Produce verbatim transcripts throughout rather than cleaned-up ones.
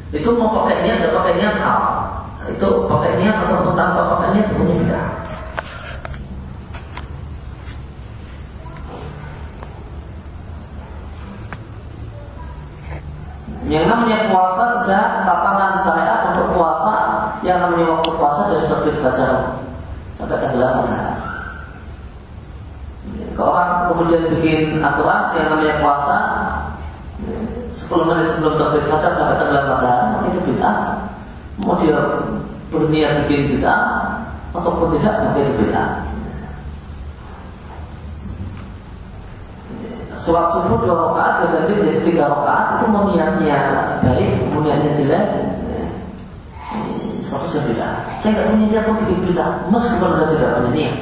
Itu mau pakai niat atau pakai niat hal, itu pakai niat atau tanpa pakai niat hukumnya bid'ah. Yang namanya puasa sejak tatanan syariat untuk puasa, yang namanya waktu puasa dari terbit fajar sampai tenggelam matahari. Kalau orang kemudian bikin aturan yang namanya puasa sepuluh menit sebelum terbit fajar sampai tenggelam matahari, itu bid'ah. Mau dia berniat bikin bid'ah ataupun tidak, maka itu bid'ah. Sholat subuh dua rakaat berganti menjadi tiga rakaat, itu mau niatnya baik, mau niatnya jelek, statusnya bid'ah. Saya tidak punya niat untuk bikin bid'ah, meskipun Anda tidak punya niat.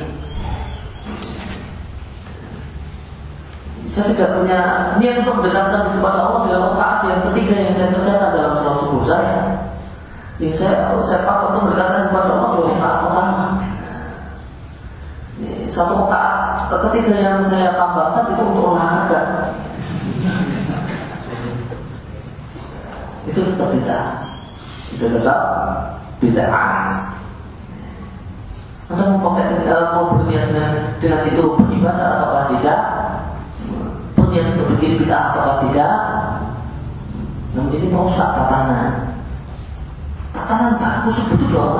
Saya tidak punya niat untuk mendekatkan kepada Allah dalam rakaat yang ketiga yang saya kerjakan dalam sholat subuh saya. Yang saya saya pakai untuk mendekatkan kepada Allah dua rakaat pertama. Satu rakaat ketiga yang saya tambahkan itu untuk olahraga. Itu tetap bid'ah. Itu tetap bid'ah. Anda mau pakai mau berniat dengan, dengan itu beribadah ataukah tidak? Berniat untuk bikin bid'ah ataukah tidak? Namun ini merusak tatanan. Tatanan bagus betul dong.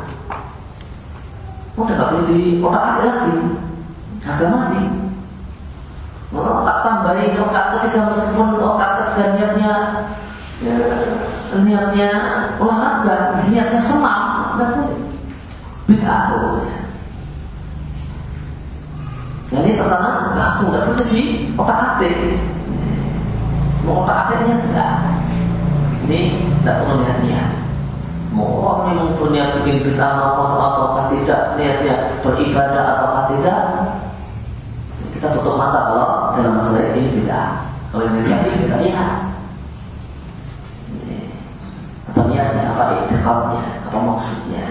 Udah gak boleh di otak lagi, agak mati. Kalau tak tambahin otak ketiga meskipun otak ketiga niatnya ya, niatnya olahraga, niatnya semak, nggak boleh. Bid'ah pokoknya. Jadi tatanan baku nggak boleh di otak atik. Mau otak atiknya tidak. Ini tidak perlu niatnya. Mau orang yang punya bikin bid'ah ataukah tidak, niatnya beribadah ataukah tidak, kita tutup mata kalau dalam masalah ini bid'ah. Kalau ini niatnya kita lihat apa niatnya, apa iktikadnya, apa maksudnya.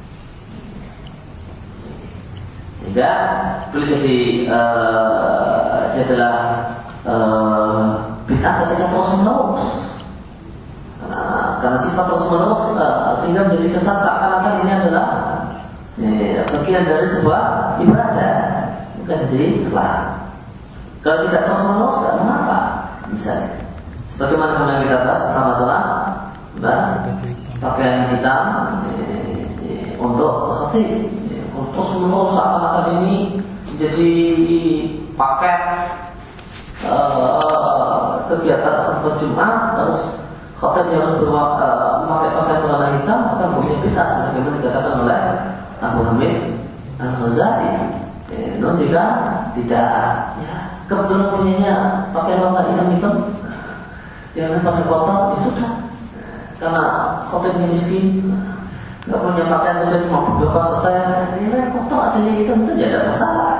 Sehingga boleh jadi uh, jadilah uh, bid'ah ketika terus menerus. Karena, karena sifat terus menerus uh, sehingga menjadi kesan seakan-akan ini adalah ya, bagian dari sebuah ibadah, bukan jadi terlarang. Kalau tidak terus menerus, tidak mengapa. Misalnya, sebagaimana kemarin kita bahas tentang masalah nah, pakaian hitam eh, eh, untuk khatib, eh, terus menerus seakan-akan ini menjadi paket uh, kegiatan seperti Jumat, terus khatibnya harus memakai pakaian berwarna hitam, maka punya bid'ah sebagaimana dikatakan oleh Abu Hamid Al-Ghazali. Eh, non jika tidak, ya, kebetulan punyanya pakaian warna hitam-hitam, jangan pakai kotor, ya sudah. Karena khatibnya miskin, nggak punya pakaian itu cuma beberapa setel, ya kotor aja hitam itu tidak ada masalah.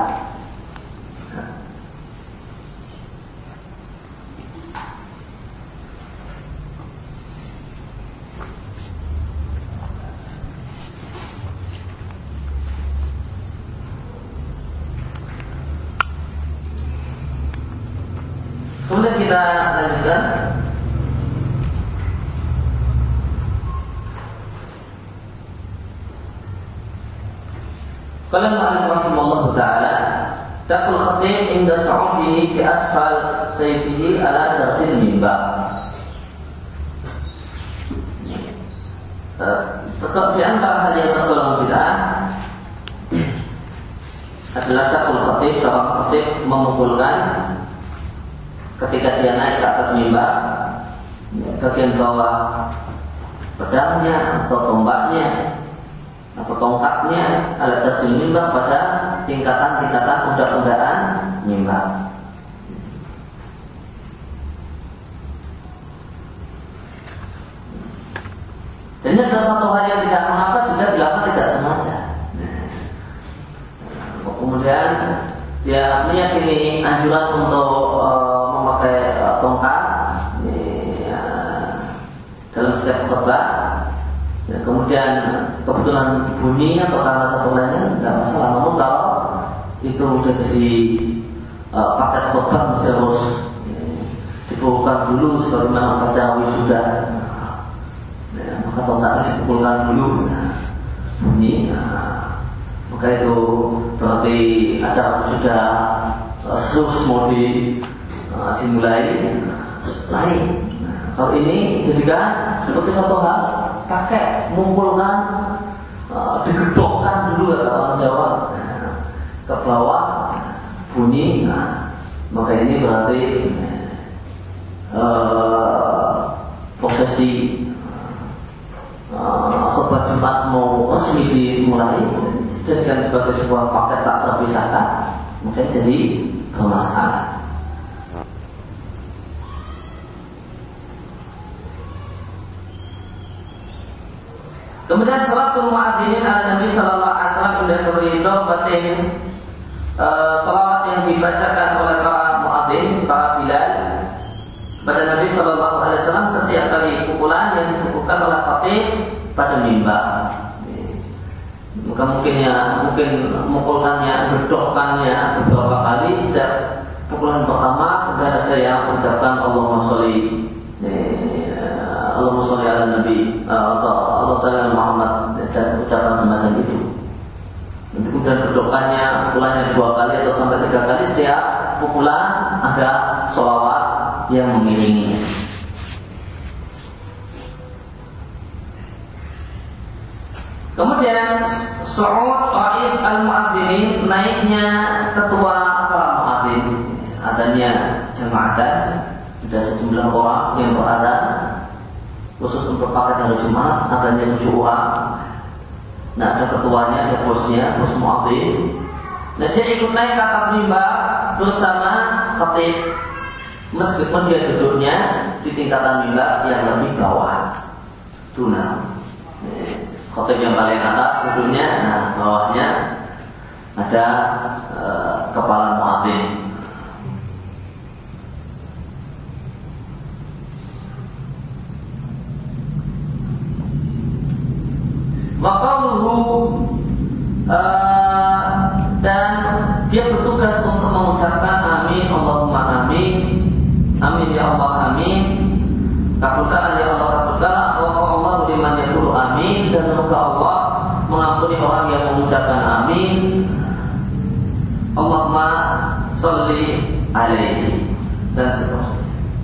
Kemudian kita lanjutkan. Qala al-mu'allif rahimahullah ta'ala, taqul khatib inda sa'udihi bi asfal sayfihi ala darjil mimbar. Tetap di antara hal yang tergolong bid'ah adalah taqul khatib, seorang khatib memukulkan ketika dia naik ke atas mimbar, bagian bawah pedangnya atau tombaknya atau tongkatnya alat terjun mimbar pada tingkatan-tingkatan undang-undangan mimbar. Dan ini adalah satu hal yang tidak mengapa jika dilakukan tidak sengaja. Kemudian dia meyakini anjuran untuk uh, memakai uh, tongkat ini, uh, dalam setiap khutbah. Ya, kemudian kebetulan bunyi atau karena satu lainnya tidak masalah. Namun kalau itu sudah jadi uh, paket khutbah mesti harus dibuka dulu sebagaimana upacara wisuda. kontaknya dipukulkan dulu, bunyi. Nah, maka itu berarti acara sudah uh, serius mau di, uh, dimulai. Lain. Nah, kalau ini jadikan seperti satu hal, kakek mengumpulkan, uh, digedokkan dulu ya orang Jawa, nah, ke bawah bunyi. Nah, maka ini berarti uh, prosesi uh, khutbah Jumat mau resmi dimulai, dijadikan sebagai sebuah paket tak terpisahkan, mungkin jadi bermasalah. Kemudian salatul muadzinin ala Nabi sallallahu alaihi wasallam dan berita batin salawat yang dibacakan oleh para muadzin, para bilal pada Nabi sallallahu alaihi wasallam setiap kali pukulan yang dipukulkan oleh khatib pada mimbar. Maka mungkinnya mungkin memukulkannya, bedokkannya beberapa kali. Setiap pukulan pertama kemudian ada yang mengucapkan Allahumma sholli Allahumma sholli ala Nabi atau Allah sallallahu Muhammad dan ucapan semacam itu. Nanti kemudian bedokkannya, pukulannya dua kali atau sampai tiga kali. Setiap pukulan ada sholawat yang mengiringinya. Kemudian su'ud rais al-mu'adzinin, naiknya ketua para mu'adzin, adanya jamaatan, ada sejumlah orang yang berada khusus untuk paket hari Jumat, adanya tujuh orang. Nah, ada ketuanya, ada bosnya, bos mu'adzin. Nah, dia ikut naik ke atas mimbar bersama khatib, meskipun dia duduknya di tingkatan mimbar yang lebih bawah. Tuna. Khatib yang paling atas duduknya, nah bawahnya ada e, kepala muadzin. Waqaluhu e, dan dia bertugas untuk mengucapkan amin, Allahumma amin, amin ya Allah amin, kabulkan ya Allah kabulkan, Allah liman yaqulu amin, dan semoga Allah mengampuni orang yang mengucapkan amin, Allahumma sholli alaihi, dan seterusnya.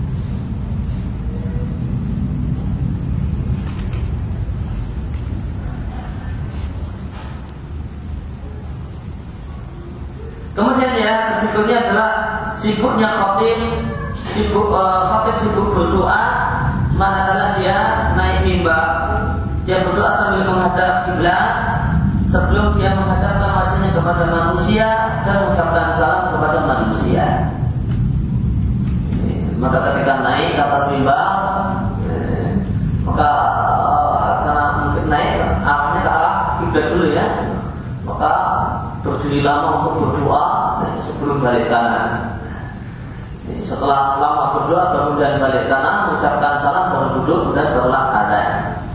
Kemudian ya, berikutnya adalah sibuknya khatib, sibuk uh, khatib sibuk berdoa manakala dia naik mimbar. Dia berdoa sambil menghadap kiblat sebelum dia menghadapkan wajahnya kepada manusia dan mengucapkan salam kepada manusia. Maka ketika naik ke atas mimbar, maka karena mungkin naik arahnya ke arah kiblat dulu ya, maka berdiri lama untuk berdoa sebelum balik kanan. Setelah lama berdoa baru kemudian balik kanan, mengucapkan salam, baru duduk dan barulah adzan.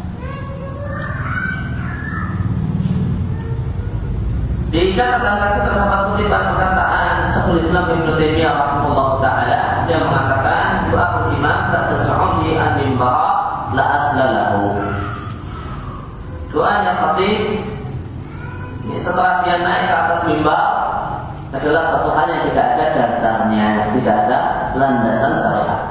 Dikatakan lagi terdapat kutipan perkataan Syekhul Islam Ibnu Taimiyah rahimahullah taala, dia mengatakan doa imam tak tersu'udi an-mimbar la aslalahu. Doanya khatib setelah dia naik ke atas mimbar adalah satu hal yang tidak ada dasarnya, tidak ada landasan syariat.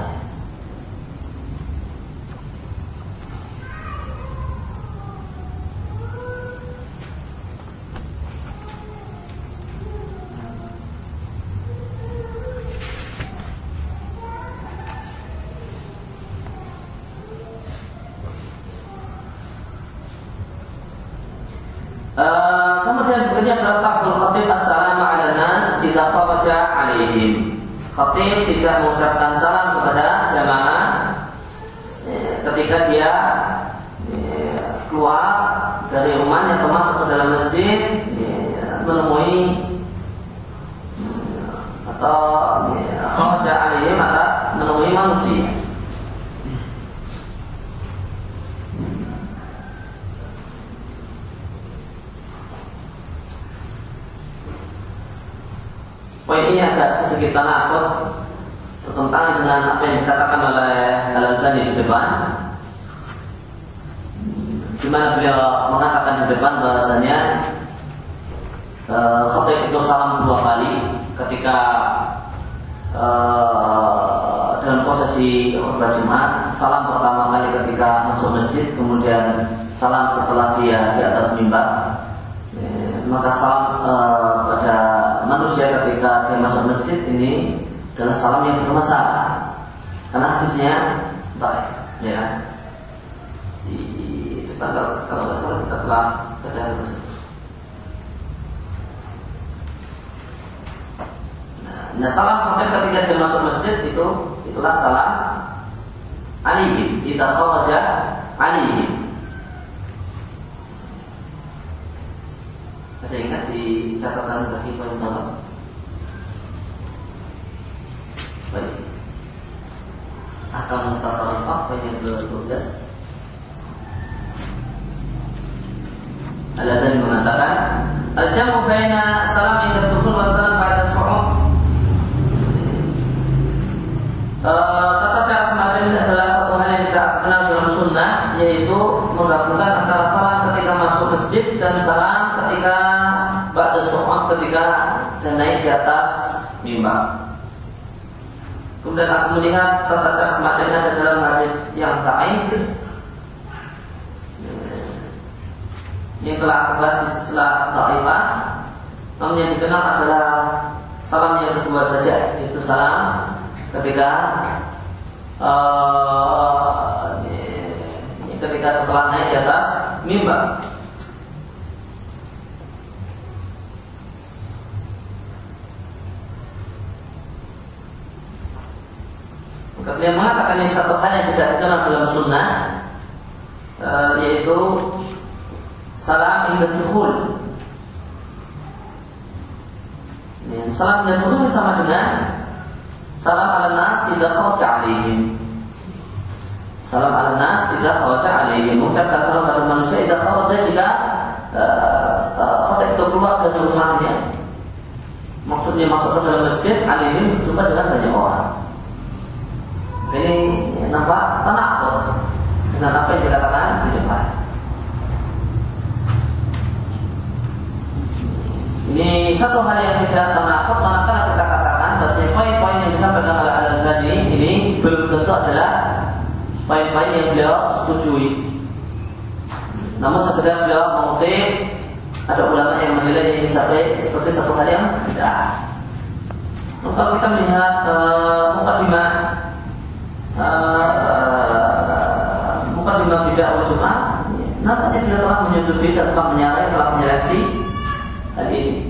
Uh, kemudian berikutnya adalah takbir khatib assalamu ala nas idza kharaja alaihim. Khatib tidak mengucapkan salam kepada jamaah eh, ketika dia eh, keluar dari rumahnya atau masuk ke dalam masjid eh, menemui eh, atau eh, kharaja alaihim atau menemui manusia. Poin ini agak sedikit tanakut bertentangan dengan apa yang dikatakan oleh Al-Albani di depan. di mana beliau mengatakan di depan bahasanya uh, khatib itu salam dua kali ketika uh, dalam posisi khutbah Jumat, salam pertama kali ketika masuk masjid, kemudian salam setelah dia di atas mimbar. Maka salam uh, pada manusia ketika dia masuk masjid ini adalah salam yang bermasalah, karena hadisnya baik, ya kan? Di kalau kalau nggak salah kita telah baca hadis. Nah, salam ketika dia masuk masjid itu itulah salam alihim, idza kharaja alihim. Ada ingat di catatan kaki poin nomor? Baik. Akan mutatabiqah poin yang kedua belas. Al-Ghazali mengatakan, al-jamu baina salam inda dukhul wa salam ba'da su'ud. Tata cara semacam ini adalah satu hal yang tidak kenal dalam sunnah, yaitu menggabungkan antara salam ketika masuk masjid dan salam ketika ba'da su'ud, ketika dan naik di atas mimbar. Kemudian aku melihat tata cara semacam ini ada dalam hadis yang dhaif yang telah aku bahas di sela dhaifah, namun yang dikenal adalah salam yang kedua saja, yaitu salam ketika uh, ketika setelah naik di atas mimbar. Maka beliau mengatakan ini satu hal yang tidak dikenal dalam sunnah, uh, yaitu salam inda dukhul. Salam inda dukhul sama dengan salam ala nas idza kharaja alaihim. Salam ala nas idza kharaja alaihim. Mengucapkan salam pada manusia idza kharaja jika khatib itu keluar dari rumahnya. Maksudnya masuk ke dalam masjid, alaihim berjumpa dengan banyak orang. Ini nampak tanaqud dengan apa yang dikatakan di depan. Ini satu hal yang tidak tanaqud, manakala kita katakan bahwa poin-poin yang disampaikan oleh Al-Ghazali ini belum tentu adalah poin-poin yang beliau setujui. Namun sekedar beliau mengutip ada ulama yang menilai ini sampai seperti satu hal yang tidak. Nah, kalau kita melihat uh, mukadimah uh, mukadimah bid'ah wal jum'ah, nampaknya beliau telah menyetujui dan telah menyarai, telah menyeleksi hal ini.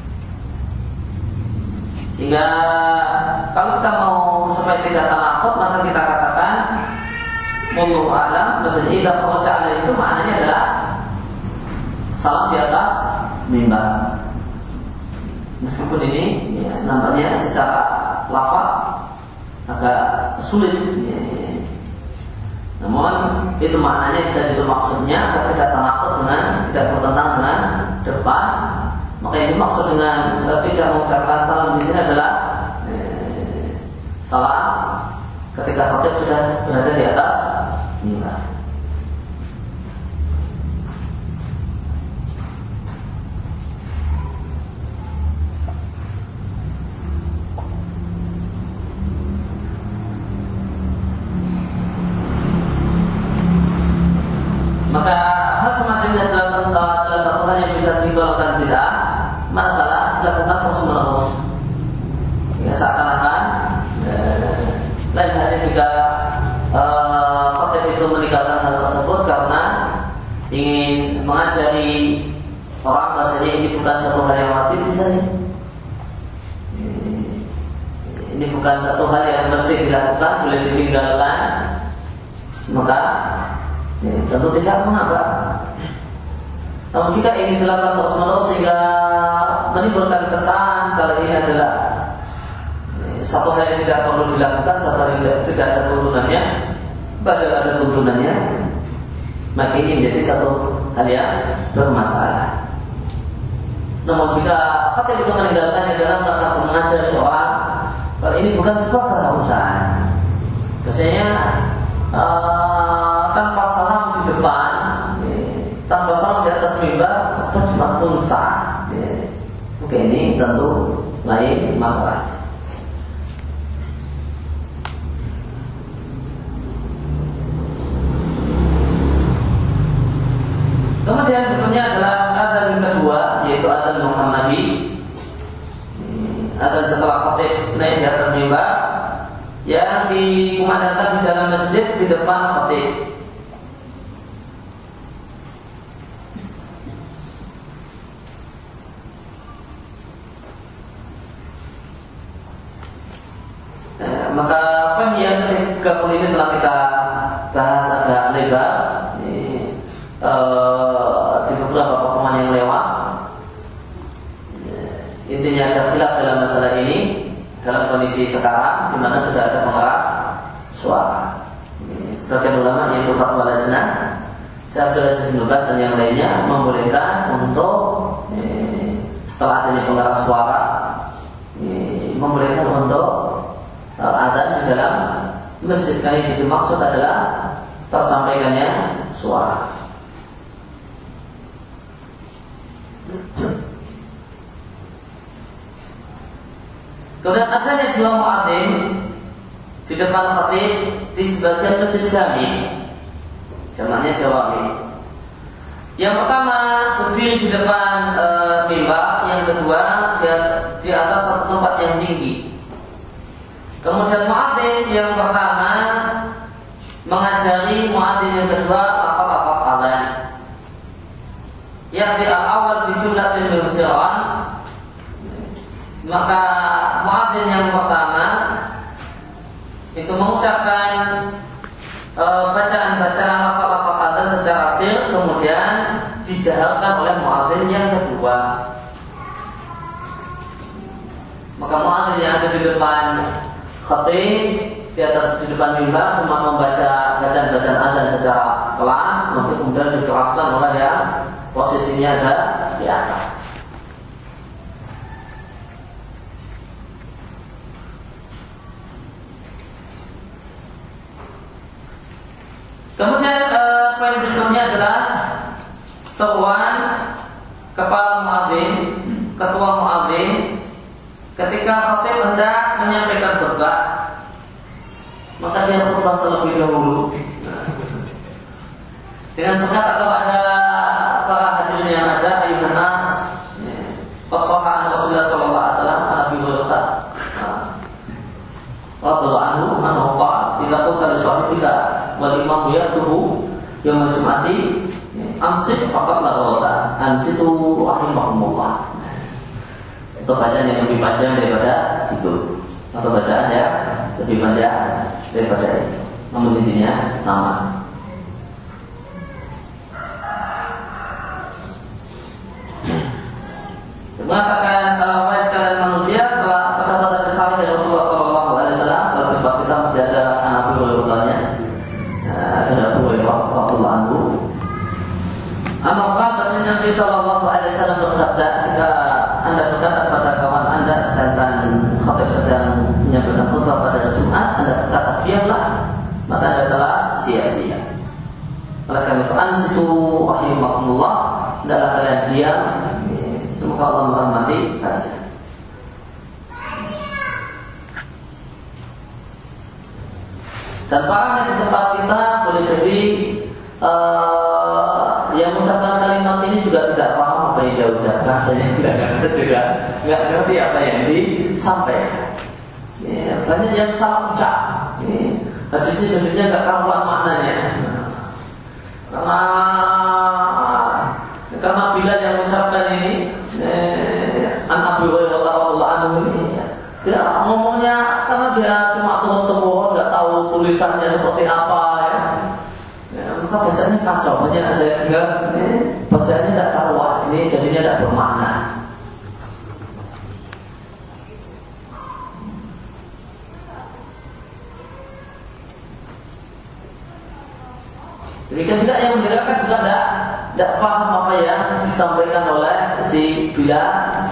Sehingga kalau kita mau supaya tidak tanaqud, maka kita katakan wallahu a'lam, bahwa idza kharaja alaihi itu maknanya adalah salam di atas mimbar. Meskipun ini ya, nampaknya secara lafaz agak sulit, ya, ya. Namun itu maknanya dan itu maksudnya tidak tanaqud dengan, tidak bertentangan dengan depan. Maka yang dimaksud dengan tidak mengucapkan salam di sini adalah eh, salam ketika khatib sudah berada di atas mimbar. Maka hal semacam ini adalah, adalah satu hal yang bisa dibawakan tidak, manakala dilakukan terus menerus. Ya, seakan-akan eh, lain halnya jika eh, khatib itu meninggalkan hal tersebut karena ingin mengajari orang bahasanya ini bukan satu hal yang wajib misalnya. Ini bukan satu hal yang mesti dilakukan, boleh ditinggalkan, maka ya, tentu tidak mengapa. Namun jika ini dilakukan terus menerus sehingga menimbulkan kesan kalau ini adalah satu hal yang tidak perlu dilakukan, satu hal yang tidak ada turunannya, padahal ada turunannya, maka ini menjadi satu hal yang bermasalah. Namun jika khatib itu meninggalkannya dalam rangka mengajari orang, kalau ini bukan sebuah keharusan, biasanya uh, tanpa salam di depan, Maka ini tentu lain masalah. Kemudian berikutnya adalah adzan yang kedua, yaitu adzan Muhammadi. Adzan setelah khatib naik di atas mimbar yang dikumandangkan di dalam masjid di depan khatib. Eh, maka apa yang ketiga puluh ini telah kita bahas agak lebar. Uh, di beberapa pertemuan yang lewat, intinya ada khilaf dalam masalah ini dalam kondisi sekarang di mana sudah ada pengeras suara. Sebagian ulama yaitu Fatwa Lajnah, Syekh Abdul Aziz bin Baz dan yang lainnya membolehkan untuk eh, setelah adanya pengeras suara eh, membolehkan untuk uh, adzan di dalam masjid. Karena yang dimaksud adalah tersampaikannya suara. Kemudian adanya dua muadzin di depan khatib di sebagian masjid jami, jamaknya jawami. Yang pertama berdiri di depan e, mimbar, yang kedua di, di atas satu tempat yang tinggi. Kemudian muadzin yang pertama mengajari muadzin yang kedua lafaz-lafaz adzan. Yang di awal bijumlatin bersiran, maka muadzin yang pertama itu mengucapkan e, bacaan-bacaan lafaz-lafaz adzan secara sir, kemudian dijaharkan oleh muadzin yang kedua. Maka muadzin yang ada di depan khatib di atas di depan mimbar cuma membaca bacaan-bacaan adzan secara pelan, maka kemudian dikeraskan oleh yang posisinya ada di atas. Kemudian eh, poin berikutnya adalah seruan kepala muadzin, ketua muadzin, ketika khatib hendak menyampaikan khutbah, maka dia khutbah terlebih dahulu dengan berkata kepada para hadirin yang ada, ayuhan nas, qad sahha an Rasulullah sallallahu alaihi wasallam an Abi Hurairah radhiyallahu anhu annahu qala idza qulta li sahibika wal imam yaktubu yaum al-jum'ati amsik faqat la rawata ansitu rahimahumullah. Itu bacaan yang lebih panjang daripada itu, atau bacaan yang lebih panjang daripada itu, namun intinya sama. Mengatakan wahai sekalian manusia, telah terdapat hadis sahih dari Rasulullah sallallahu alaihi wasallam. Dalam tempat kita masih ada anak Hurairah, ada Abu Hurairah radhiyallahu anhu. Amakah bahasanya Nabi sallallahu alaihi wasallam bersabda, jika anda berkata kepada kawan anda sedangkan khatib sedang menyampaikan khutbah pada Jumat, anda berkata diamlah, maka anda telah sia-sia. Oleh karena itu ansitu rahimakumullah, hendaklah kalian diam. Semoga Allah merahmati kalian. Dan parahnya di tempat kita boleh jadi uh, yang mengucapkan kalimat ini juga tidak paham apa yang dia ucapkan, rasanya tidak tidak tidak ngerti apa yang disampaikan. Ya, banyak yang salah ucap. Ya, hadisnya jadinya nggak karuan maknanya. Karena karena bila yang mengucapkan ini an Abu Hurairah radhiyallahu anhu ini, dia ngomongnya karena dia cuma turun-temurun, nggak tahu tulisannya seperti apa ya. Ya, maka bacanya kacau, banyak saya dengar ini bacanya tidak karuan, ini jadinya tidak bermakna. Demikian juga yang membedakan juga tidak tidak paham apa yang disampaikan oleh si Bilal.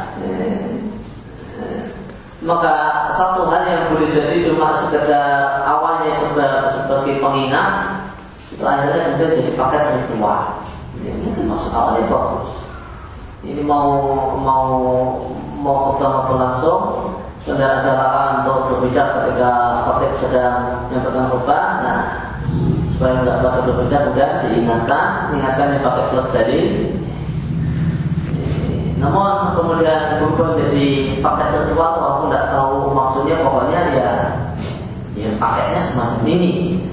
Maka satu hal yang boleh jadi cuma sekedar awalnya sebagai pengingat, itu akhirnya juga jadi paket ritual. Ini mungkin maksud awalnya bagus. Ini mau mau mau khutbah berlangsung, sudah ada larangan untuk berbicara ketika khatib sedang menyampaikan khutbah. Nah, supaya tidak dapat berbicara, kemudian diingatkan, ingatkan yang pakai plus dari. Namun kemudian berubah jadi pakai tertual, walaupun tidak tahu maksudnya, pokoknya ya, ya pakainya semacam ini.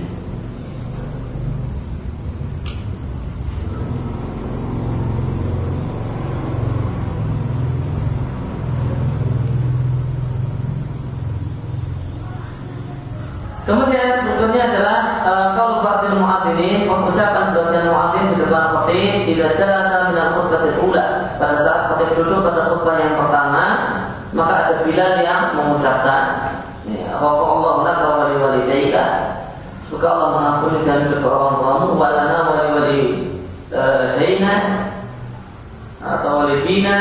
Kemudian berikutnya adalah kalau ba'dil mu'adzinin, mengucapkan sebagian mu'adzin di depan khatib idza jalasa min al-khutbatil ula. Pada saat khatib duduk pada khutbah yang pertama, maka ada Bilal yang mengucapkan, Allahu laka wa li walidayka. Semoga Allah mengampuni dan kedua orang tuamu, wa lana wa li walidayna atau walidina,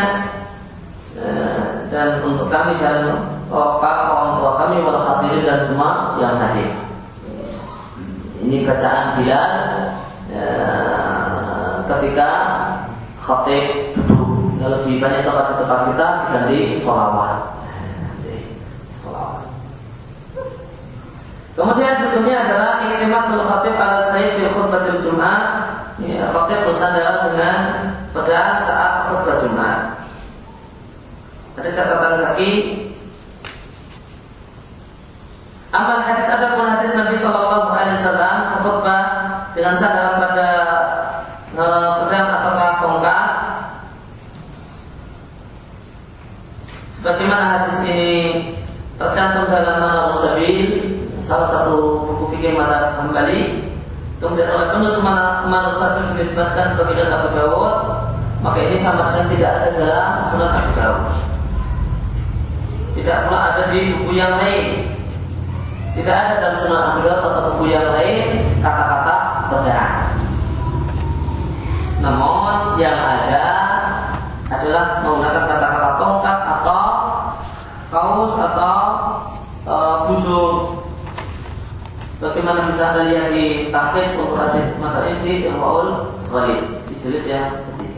dan untuk kami dan orang tua kami, wal hadirin dan semua yang hadir. Ini bacaan Bilal ya, ketika khatib duduk. Kalau di banyak tempat-tempat kita diganti sholawat. Kemudian berikutnya adalah iktimatul khatib ala sayyid fi khutbatil Jum'ah. Ya, khatib bersandar dengan pedang saat khutbah Jumat. Ada catatan kaki. Amal hadis ada pun hadis Nabi Shallallahu Alaihi Wasallam khutbah dengan sandaran pada e, pedang atau tongkat. Sebagaimana hadis ini tercantum dalam Manarus Sabil, salah satu buku fikih mazhab Hambali. Kemudian oleh penulis Manarus Sabil disebutkan sebagai dalam Abu Dawud, maka ini sama sekali tidak ada dalam Sunan Abu Dawud. Tidak pula ada di buku yang lain. Tidak ada dalam Sunan Abu Dawud atau buku yang lain kata-kata pedang. Namun yang ada adalah menggunakan kata-kata tongkat atau kaus atau e, busuk. Bagaimana bisa Anda lihat di takhid untuk hadis masalah ini yang Raul Ghalib di jilid yang ketiga.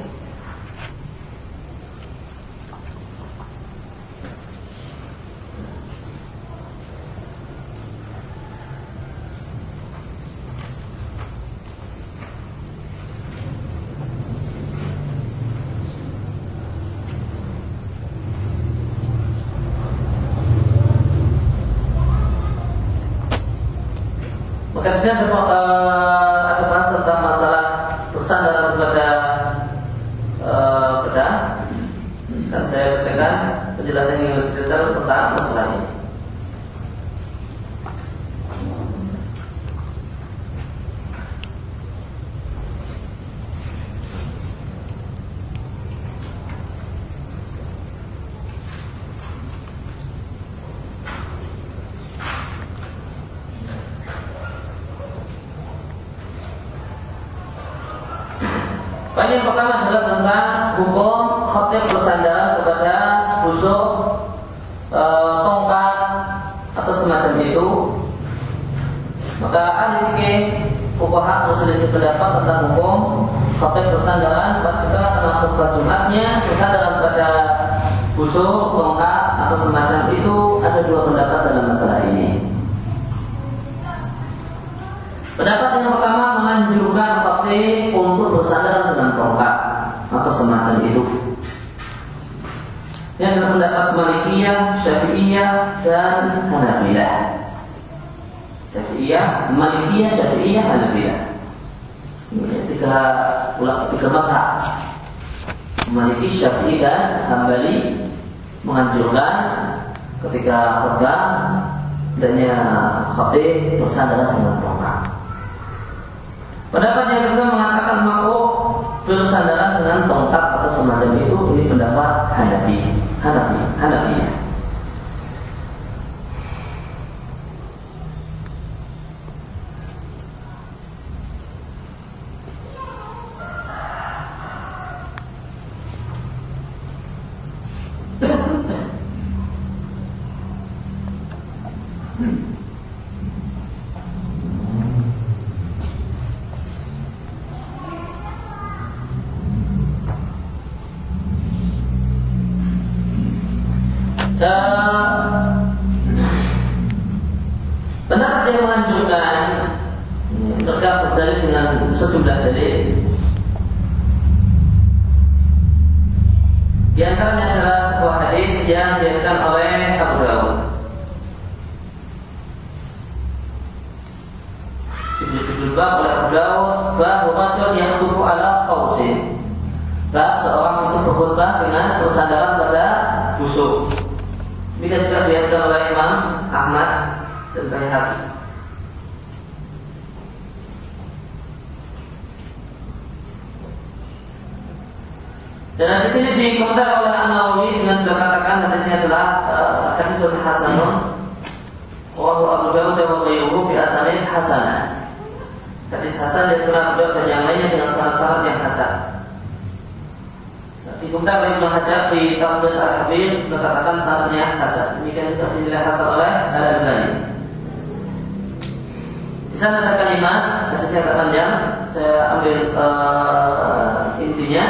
Kemudian uh, ada bahas tentang masalah bersandar kepada uh, pedang, dan saya bacakan penjelasan yang lebih detail tentang masalah ini. Poin yang pertama adalah tentang hukum khatib bersandar kepada busuk, e, tongkat atau semacam itu. Maka ahli fikih fuqaha berselisih pendapat tentang hukum khatib bersandaran pada tengah khutbah Jumatnya, bersandaran pada busuk, tongkat atau semacam itu. Ada dua pendapat dalam masalah ini. Pendapat yang pertama menganjurkan khatib untuk bersandar dengan tongkat atau semacam itu. Yang adalah pendapat Malikiyah, Syafi'iyah dan Hanabilah. Syafi'iyah, Malikiyah, Syafi'iyah, Hanabilah. Ini tiga ulama, tiga mazhab. Maliki, Syafi'i dan Hambali menganjurkan ketika khutbah hendaknya khatib bersandar dengan tongkat. Pendapat yang kedua mengatakan makruh bersandaran dengan tongkat atau semacam itu. Ini pendapat Hanafi, Hanafi, Hanafiyah. Uh, Pendapat yang menganjurkan terdapat berdalil dengan sejumlah dalil. Di antaranya adalah sebuah hadis yang diriwayatkan oleh Abu Dawud. Judul bab oleh Abu Dawud, bab rajul yakhutbu ala qausin. Bab seorang itu berkhutbah dengan bersandaran pada busuk. Ini juga diriwayatkan oleh Imam Ahmad dan Baihaqi. Dan di sini dikomentar oleh An-Nawawi dengan berkatakan hadisnya adalah uh, hadisul hasanun wa Abu Dawud wa ghayruhu bi asalin hasanah. Hadis hasan yang telah Abu Dawud dan yang lainnya dengan syarat-syarat yang hasan. Dikomentar oleh Ibnu Hajar di Talbis Al-Habib berkatakan syaratnya hasan. Demikian juga dinilai hasan oleh Al-Albani. Di sana ada kalimat, hadisnya agak panjang, saya ambil uh, intinya.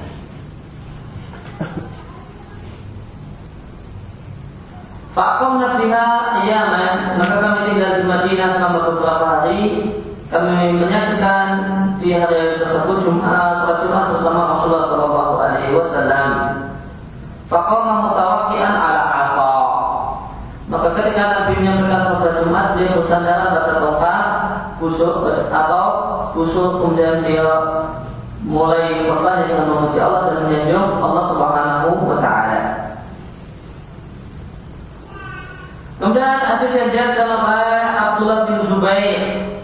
Faqamna biha ayyaman, maka kami tinggal di Madinah selama beberapa hari. Kami menyaksikan di hari tersebut Jumat, salat Jumat bersama Rasulullah Sallallahu Alaihi Wasallam. Faqama mutawakkian ala asa. Maka ketika Nabi menyampaikan khutbah Jumat, dia bersandar pada tongkat busuk atau busuk, kemudian dia mulai khutbah dengan memuji Allah dan menyanjung Allah Subhanahu Wa Taala. Kemudian hadis yang diriwayatkan oleh Abdullah bin Zubair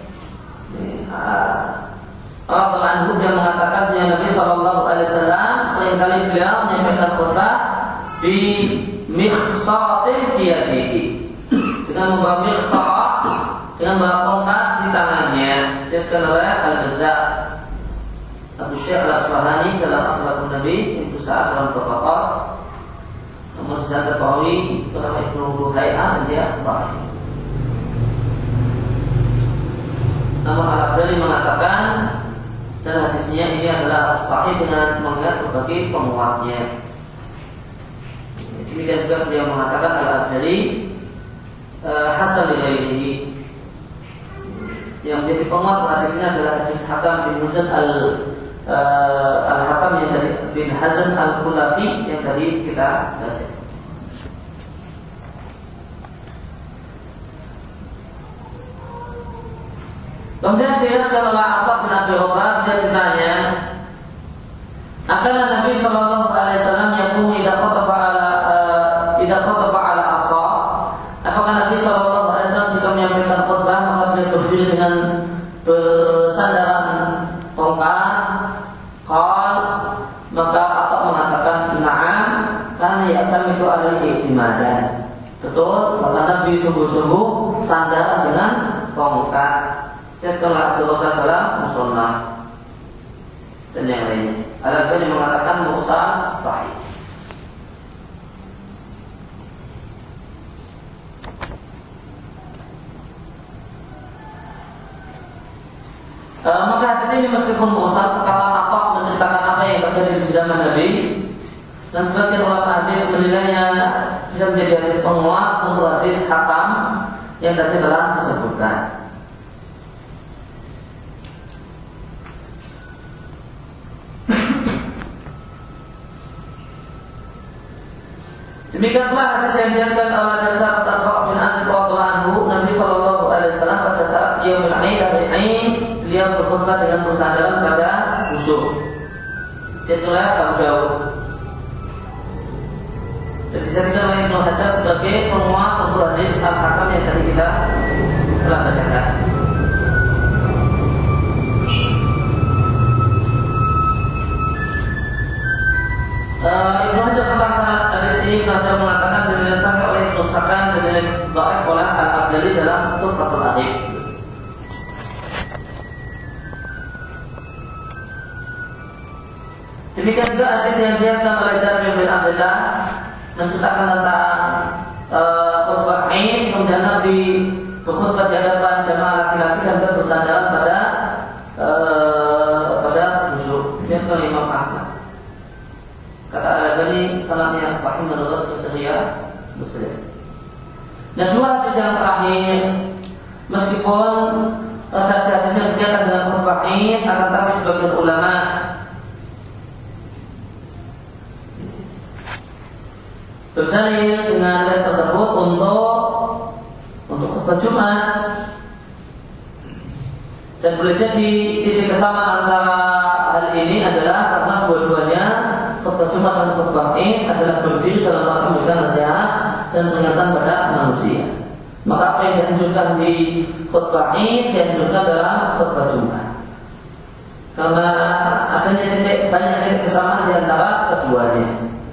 radhiyallahu anhu, dia mengatakan bahwa Nabi Shallallahu Alaihi Wasallam seringkali beliau menyampaikan khutbah di mikhsatin fi yadihi, dengan membawa mikhsat, dengan membawa tongkat di tangannya. Diriwayatkan oleh Al-Bazzar, Abu Syekh Al-Asbahani dalam Akhlaqun Nabi, Ibnu Sa'ad dalam Tabaqat. Namun saya terpahui bernama Ibnu Ruhai'ah dan dia dhaif. Namun Al-Albani mengatakan dan hadisnya ini adalah sahih dengan mengingat berbagai penguatnya. Demikian juga beliau mengatakan Al-Albani uh, hasan li ghairihi. Yang menjadi penguat hadisnya adalah hadis Hakam bin Muzan al uh, Al-Hakam yang tadi bin Hazm Al-Khulafi yang tadi kita baca. Kemudian diriwayatkan oleh Atha bin Abi Rabah, dia ditanya, akan Nabi Sallallahu Alaihi Wasallam yakum idza khataba ala uh, idza khataba ala asa. Apakah Nabi Sallallahu Alaihi Wasallam jika menyampaikan khutbah maka beliau berdiri dengan bersandaran tongkat? Qal, maka Atha mengatakan na'am, karena ya kami itu alaihi i'timadan. Betul, maka Nabi sungguh-sungguh sandaran dengan tongkat. Setelah Rasulullah dalam musannaf dan yang lainnya. Al-Albani mengatakan mursal sahih. E, maka hadis ini meskipun mursal, kata apa menceritakan apa yang terjadi di zaman Nabi, dan sebagian ulama hadis menilainya bisa menjadi hadis penguat untuk hadis Hakam yang tadi telah disebutkan. Demikian pula hadis yang diriwayatkan oleh sahabat Al-Bara bin Azib radhiyallahu anhu, Nabi Shallallahu Alaihi Wasallam pada saat Yaumul Aid hari Aid beliau berkhutbah dengan bersandaran pada busuk. Itulah Abu Dawud. Dan disebutkan oleh Ibnu Hajar sebagai penguat untuk hadis Al-Hakam yang tadi kita telah bacakan. Ibnu Hajar tentang sanad hadis ini, Ibnu Hajar mengatakan dinilai sahih oleh Ibnu Sakan dan dinilai dhaif oleh Al-Abdali dalam Tuhfatul Arif. Demikian juga hadis yang diriwayatkan oleh Jabir bin Abdullah menceritakan tentang khutbah Aid, kemudian Nabi berkhutbah di hadapan jamaah laki-laki dan bersandar pada uh, pada busuk. Demikian Imam Ahmad. Kata Al-Albani, sanadnya sahih menurut kriteria Muslim. Dan dua hadis yang terakhir, meskipun hadis-hadisnya berkaitan dengan khutbah Id, akan tetapi sebagian ulama berdalil dengan hadis tersebut untuk untuk khutbah Jumat. Dan boleh jadi sisi kesamaan antara hal ini adalah karena dua-duanya khutbah Jumat dan khutbah Id adalah berdiri dalam rangka memberikan nasihat dan peringatan pada manusia. Maka apa yang dianjurkan di khutbah Id dianjurkan dalam khutbah Jumat. Karena adanya titik banyak titik kesamaan di antara keduanya.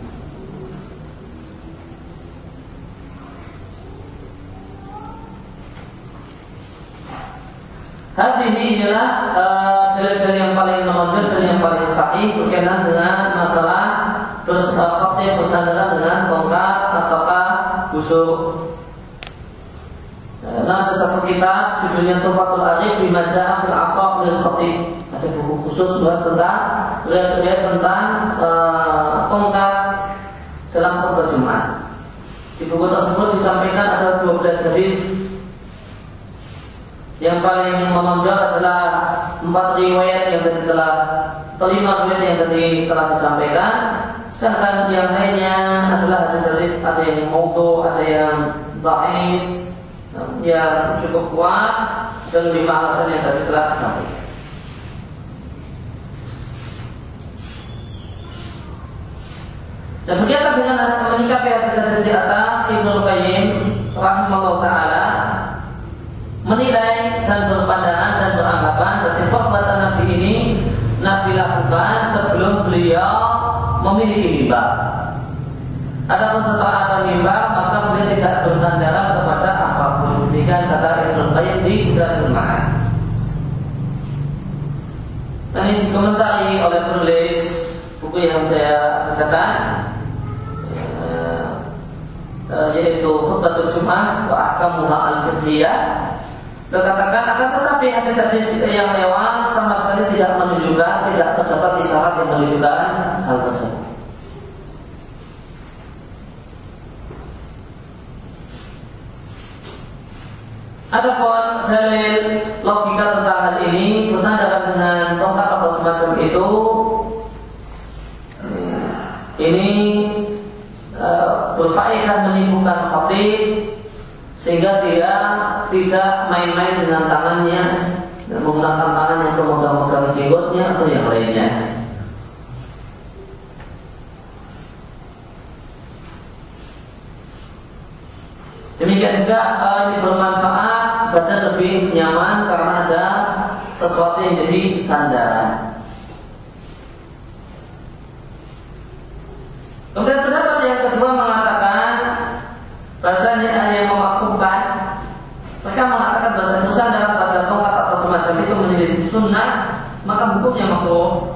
Hadis ini adalah dalil-dalil uh, yang paling menonjol dan yang paling sahih berkaitan dengan masalah terus uh, khatib bersandaran dengan tongkat ataukah busuk. Uh, nah, ada satu kitab judulnya Tuhfatul Arif di Majah fil Asaq lil Khatib. Ada buku khusus bahas tentang riwayat-riwayat tentang uh, tongkat dalam khutbah Jumat. Di buku tersebut disampaikan ada dua belas hadis. Yang paling menonjol adalah empat riwayat yang tadi telah kelima riwayat yang tadi telah disampaikan. Sedangkan yang lainnya adalah hadis-hadis, ada yang maudhu, ada yang dhaif, yang cukup kuat dan lima alasan yang tadi telah disampaikan. Dan berkaitan dengan menyikapi hadis-hadis di atas, Ibnu Qayyim rahimahullah taala menilai dan berpandangan dan beranggapan bahwa khutbah Nabi ini Nabi lakukan sebelum beliau memiliki mimbar. Adapun setelah ada mimbar, maka beliau tidak bersandaran kepada apapun. Demikian kata Ibnu Qayyim di Zadul Ma'ad. Dan ini dikomentari oleh penulis buku yang saya bacakan, yaitu Khutbatul Jum'ah wa Ahkamuha al-Fiqhiyah. Berkatakan akan tetapi hadis-hadis yang lewat sama sekali tidak menunjukkan, tidak terdapat isyarat yang menunjukkan hal tersebut. Adapun dalil logika tentang hal ini bersandar dengan tongkat atau semacam itu, ini uh, berfaedah menimbulkan khatib sehingga dia tidak main-main dengan tangannya dan menggunakan tangannya untuk memegang jenggotnya atau yang lainnya. Demikian juga uh, ini bermanfaat, badan lebih nyaman karena ada sesuatu yang jadi sandaran. Kemudian pendapat yang kedua mengatakan bahasanya yang memakmumkan. Mereka mengatakan bahasa bersandar pada tongkat atau semacam itu menyelisih sunnah, maka hukumnya makruh.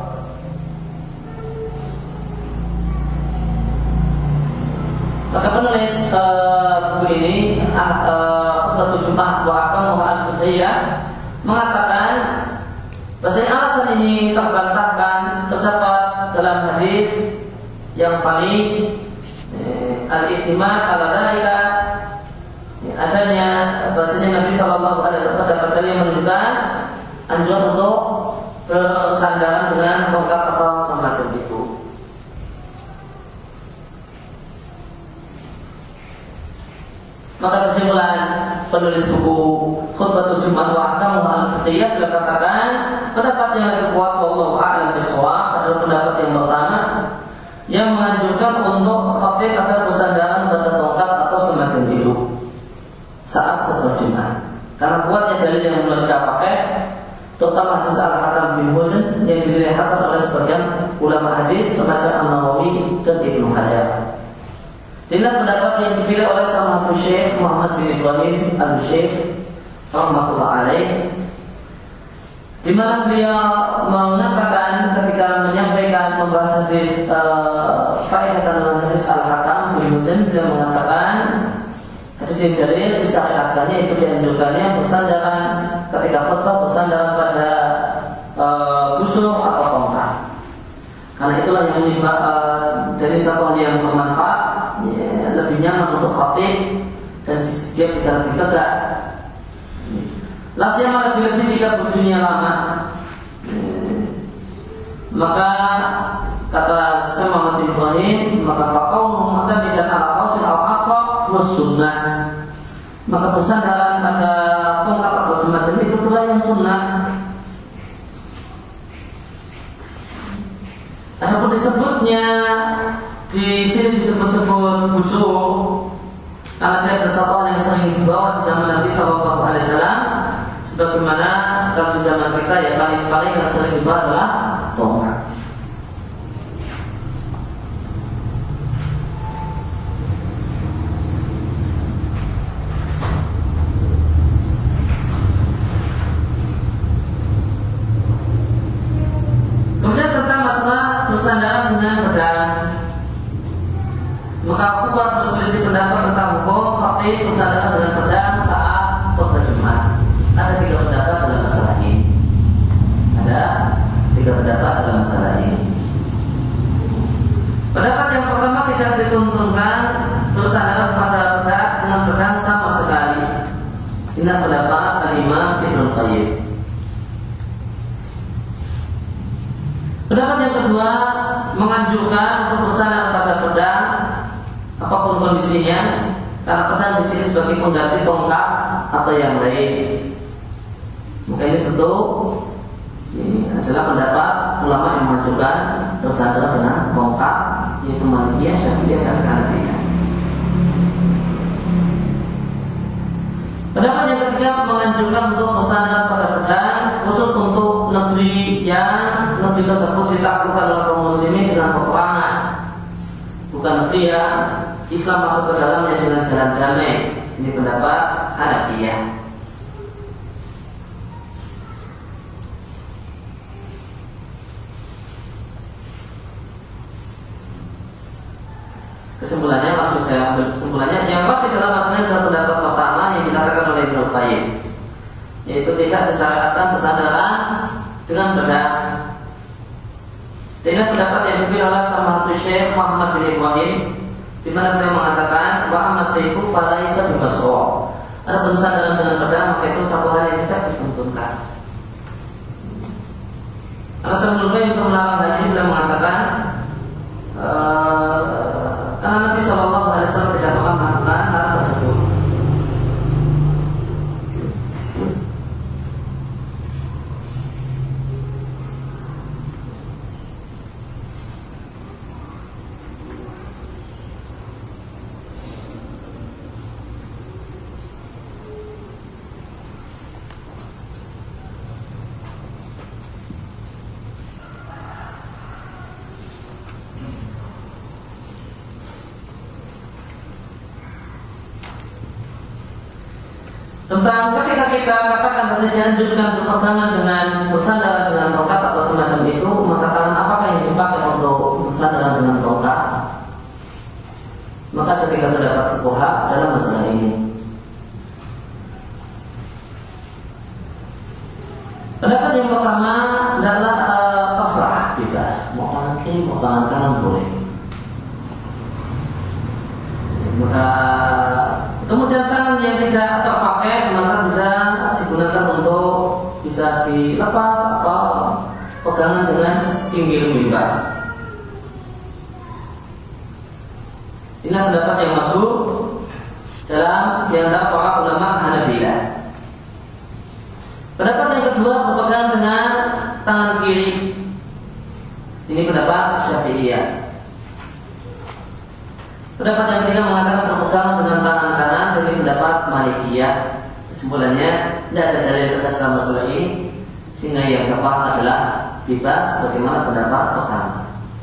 Maka penulis uh, buku ini Khutbatul Jum'ah wa Ahkamuha al-Fiqhiyah mengatakan bahasanya alasan ini terbantahkan terdapat dalam hadis yang paling eh, al-i'timad ala dzalika, adanya bahasanya Nabi Shallallahu Alaihi Wasallam dapat dalil menunjukkan anjuran untuk bersandaran dengan tongkat atau semacam itu. Maka kesimpulan penulis buku Khutbatul Jum'ah wa Ahkamuha al-Fiqhiyah berkatakan pendapat yang lebih kuat wallahu a'lam bishawab adalah pendapat yang pertama yang menganjurkan untuk khatib agar bersandaran pada tongkat atau semacam itu saat khutbah Jumat. Karena kuatnya dalil yang mereka pakai, terutama hadis Al-Hakam bin Huzn yang dinilai hasan oleh sebagian ulama hadis semacam An-Nawawi dan Ibnu Hajar. Inilah pendapat yang dipilih oleh Samahul Syekh Muhammad bin Ibrahim Al-Syekh rahmatullah alaih, di mana beliau mengatakan ketika menyampaikan membahas hadis faedah kandungan hadis Al-Hakam bin Huzn, beliau mengatakan hadis ini dalil disyariatkannya itu dianjurkannya bersandaran ketika khutbah bersandaran pada uh, busuk atau tongkat. Karena itulah yang menimba uh, dari satu yang bermanfaat ya, lebih nyaman untuk khatib dan dia bisa lebih tegak. Lasiyama lebih-lebih jika bujurnya lama. Maka kata Muhammad bin Ibrahim, maka faqaul maka tidak ala qasil al-asa wa sunnah. Maka bersandar pada tongkat atau semacam itu itulah yang sunnah. Adapun disebutnya di sini disebut-sebut busuk karena dia bersatuan yang sering dibawa di zaman Nabi Shallallahu Alaihi Wasallam, sebagaimana kalau di zaman kita ya paling-paling yang sering dibawa adalah tongkat. Kemudian tentang masalah bersandaran dengan pedang, maka aku telah berselisih pendapat tentang hukum khatib bersandaran dengan pedang saat khutbah Jumat. Ada tiga pendapat dalam masalah ini. Ada tiga pendapat dalam masalah ini. Pendapat yang pertama tidak dituntunkan bersandaran pada pedang dengan pedang sama sekali. Ini pendapat Al-Imam Ibnu Qayyim. Pendapat yang kedua menganjurkan untuk bersandar pada pedang apapun kondisinya, karena pedang di sini sebagai pengganti tongkat atau yang lain. Maka ini tentu ini adalah pendapat ulama yang mengajukan bersandar dengan tongkat, yaitu Malikiyah, Syafi'iyah dan Hanafiyah. Pendapat yang ketiga menganjurkan untuk bersandar pada pedang khusus untuk negeri yang negeri tersebut ditaklukkan oleh kaum muslimin dengan peperangan, bukan negeri yang Islam masuk ke dalamnya dengan jalan damai. Ini pendapat Hanafiyah. Kesimpulannya, langsung saya ambil kesimpulannya. Yang pasti dalam masalahnya adalah pendapat pertama yang dikatakan oleh Ibnu Qayyim, yaitu tidak disyariatkan bersandaran dengan pedang. Dengan pendapat yang dipilih oleh Samahatul Syekh Muhammad bin Ibrahim, di mana beliau mengatakan wa amma sayfu falaisa bimasra. Ada bersandaran dengan pedang maka itu satu hal yang tidak dituntunkan. Alasan Ibnu Qayyim untuk melarang hal ini beliau mengatakan uh, karena Nabi Shallallahu Alaihi Wasallam tidak pernah melakukan hal tersebut. Tentang ketika kita katakan bahwa dianjurkan berpegangan dengan bersandar dengan tongkat atau semacam itu, maka tangan apakah yang dipakai untuk bersandar dengan tongkat? Maka ketika terdapat fuqaha dalam masalah ini. Pendapat yang pertama adalah uh, pasrah, bebas, mau tangan kiri, mau tangan kanan boleh. Maka kemudian tangan yang tidak terpakai maka bisa digunakan untuk bisa dilepas atau pegangan dengan pinggir mimbar. Ini pendapat yang masuk dalam diantara para ulama Hanabilah. Pendapat yang kedua berpegang dengan tangan kiri. Ini pendapat Syafi'iyah. Pendapat yang ketiga mengatakan berpegang dengan tangan kanan, jadi pendapat Malikiyah. Kesimpulannya tidak ada dalil tegas dalam masalah ini, sehingga yang tepat adalah bebas bagaimana pendapat pertama.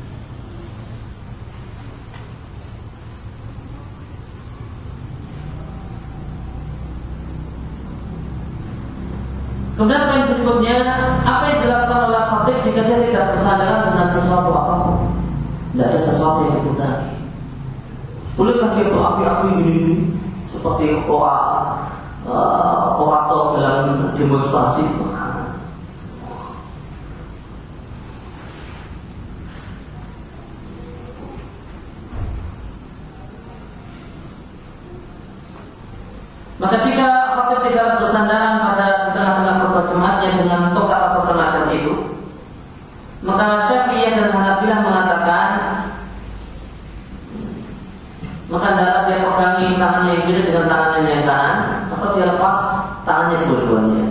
Kemudian poin berikutnya, apa yang dilakukan oleh khatib jika dia tidak bersandar dengan sesuatu apapun? Tidak ada sesuatu yang diputari. Bolehkah dia berapi-api ini seperti orang uh, orator dalam demonstrasi? Maka jika khatib tidak bersandaran pada di tengah-tengah khutbah Jumatnya dengan tongkat atau semacam itu, maka Syafi'iyah dan Hanabilah mengatakan, maka hendaklah dia pegangi tangannya yang kiri dengan tangannya yang kanan, atau dia lepas tangannya dua-duanya.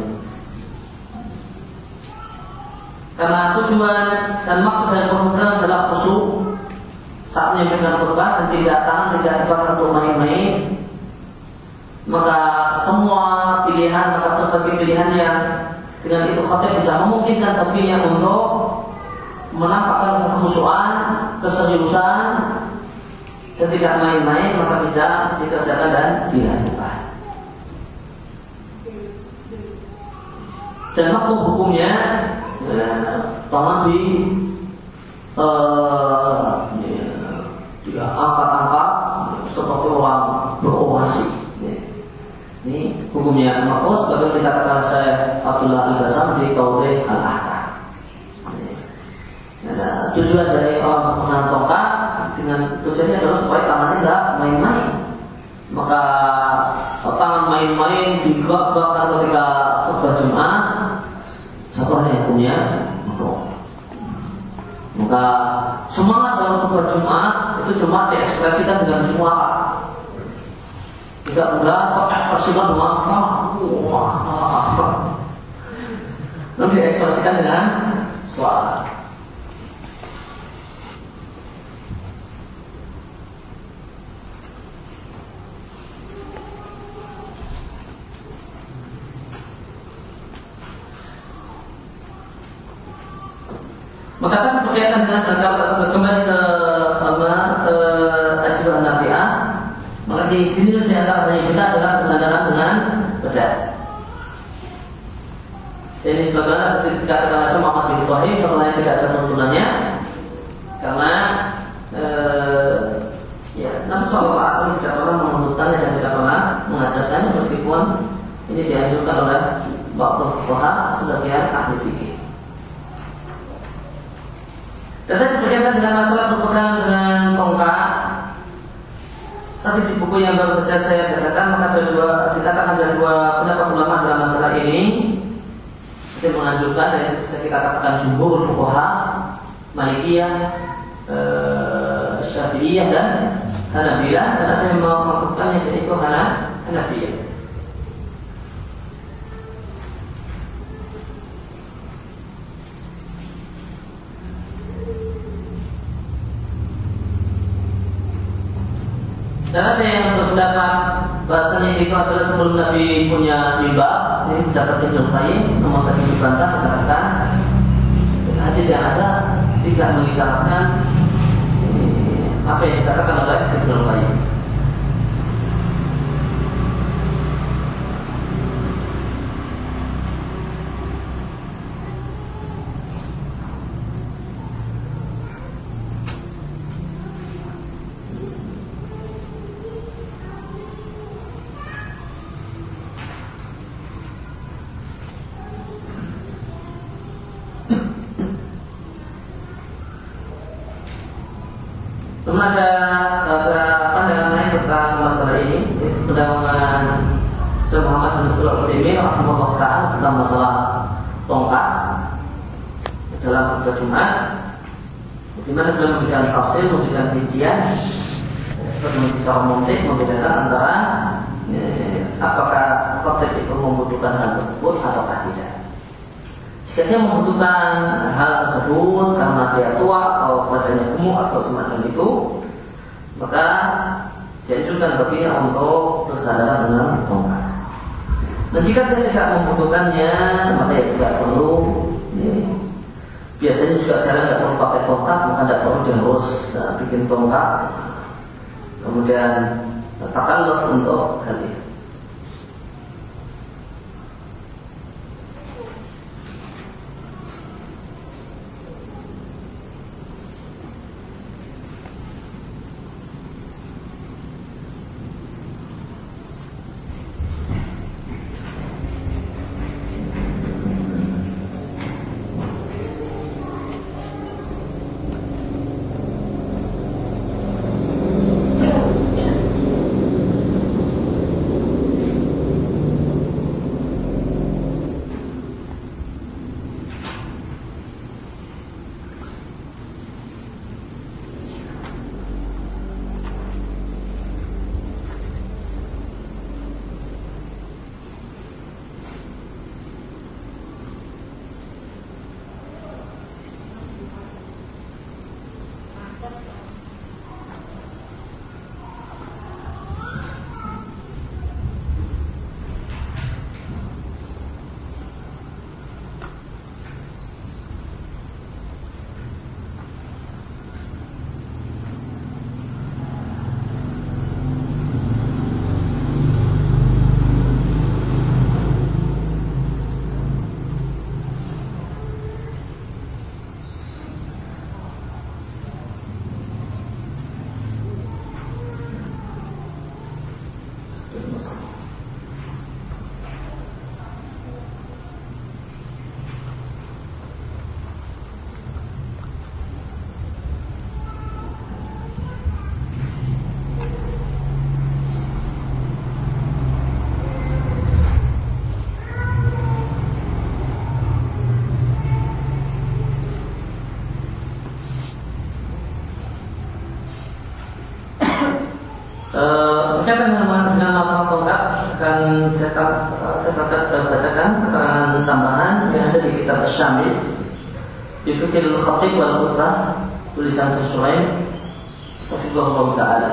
Karena tujuan dan maksud dari pemutaran adalah khusyuk saat menyampaikan khutbah dan tidak tangan tidak dipakai untuk main-main. Maka semua pilihan, maka berbagai pilihan yang dengan itu khatib bisa memungkinkan baginya untuk menampakkan kekhusyuan, keseriusan dan tidak main-main, maka bisa dikerjakan dan dilakukan. Dan makhluk hukumnya ya, tangan di uh, ya, dia angkat-angkat seperti orang berorasi. Ya. Ini hukumnya makhluk sebagai dikatakan saya Abdullah Al-Basam di Qaulih Al-Ahkam. Nah, tujuan dari orang pemegang tongkat dengan tujuannya adalah supaya tangannya tidak main-main. Maka tangan main-main digerak-gerakkan ketika khutbah Jumat, satunya hukumnya makruh. Maka semangat dalam khutbah Jumat itu cuma diekspresikan dengan suara, tidak mudah terekspresikan dengan wah, lalu diekspresikan dengan suara. Maka kan berkaitan dengan kembali ke sama ke ajaran Nafi'ah. Maka di sini di antara kita adalah kesadaran dengan bedah. Ini sebagaimana ketika kata Muhammad bin Ibrahim setelahnya tidak ada tuntunannya, karena eh, ya Nabi Shallallahu Alaihi Wasallam tidak pernah menuntutkannya dan tidak pernah mengajarkannya, meskipun ini dianjurkan oleh waktu fuqaha sebagian ahli fikih. Tetapi berkaitan dengan masalah berpegang dengan tongkat, tadi di buku yang baru saja saya bacakan, maka ada dua, dikatakan ada dua pendapat ulama dalam masalah ini. Kita menganjurkan, dan bisa kita katakan jumhur fuqaha, Malikiyah, eh, Syafi'iyah dan Hanabilah, dan ada yang melakukannya yaitu Hanafiyah. Dan ada yang berpendapat bahasanya itu adalah sebelum Nabi punya mimbar. Ini pendapat Ibnu Qayyim, nomor tadi dibantah dikatakan hadis yang ada tidak mengisyaratkan apa yang dikatakan oleh Ibnu Qayyim. Kemudian ada, ada pandangan lain tentang masalah ini, pandangan Syekh Muhammad bin Shalih Al-Utsaimin rahimahullah taala tentang masalah tongkat dalam khutbah Jumat, di mana beliau memberikan tafsir, memberikan rincian seperti secara montek membedakan antara eh, apakah khatib itu membutuhkan hal tersebut ataukah tidak. Jika dia membutuhkan hal tersebut karena dia tua atau badannya gemuk atau semacam itu, maka dianjurkan baginya untuk bersandar dengan tongkat. Dan jika dia tidak membutuhkannya, maka dia tidak perlu. Ini, biasanya juga jarang tidak perlu pakai tongkat, maka tidak perlu dia harus nah, bikin tongkat, kemudian takalluf untuk hal itu. akan saya, saya bacakan keterangan tambahan yang ada di kitab Asy-Syamil di Fiqhul Khatib wal Khutbah tulisan Sulaim Hafizahullah Ta'ala.